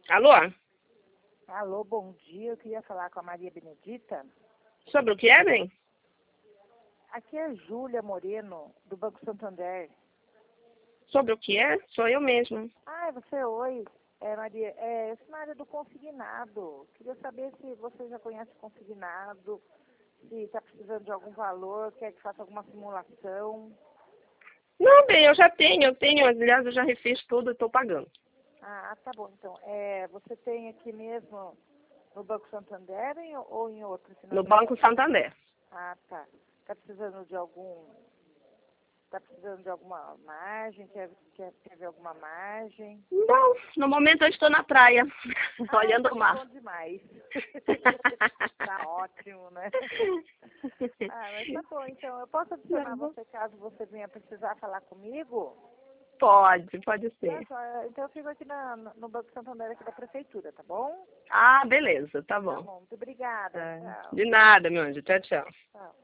Alô? Alô, bom dia. Eu queria falar com a Maria Benedita. Sobre o que é, bem? Aqui é Júlia Moreno, do Banco Santander. Sobre o que é? Sou eu mesma. Ah, você, oi. Maria, essa é na área do consignado. Queria saber se você já conhece o consignado, se está precisando de algum valor, quer que faça alguma simulação. Não, bem, eu tenho, aliás, eu já refiz tudo e estou pagando. Ah, tá bom. Então, você tem aqui mesmo no Banco Santander ou em outro? No Banco Santander. Ah, tá. Está precisando de alguma margem? Quer ver alguma margem? Não, no momento eu estou na praia, olhando o mar. Bom demais. Tá ótimo, né? Ah, mas tá bom, então. Eu posso adicionar você caso você venha precisar falar comigo? Pode ser. Então eu fico aqui no Banco Santander aqui da Prefeitura, tá bom? Ah, beleza, tá Tá bom. bom, muito obrigada. Tchau. De nada, meu anjo. Tchau, tchau. Tchau.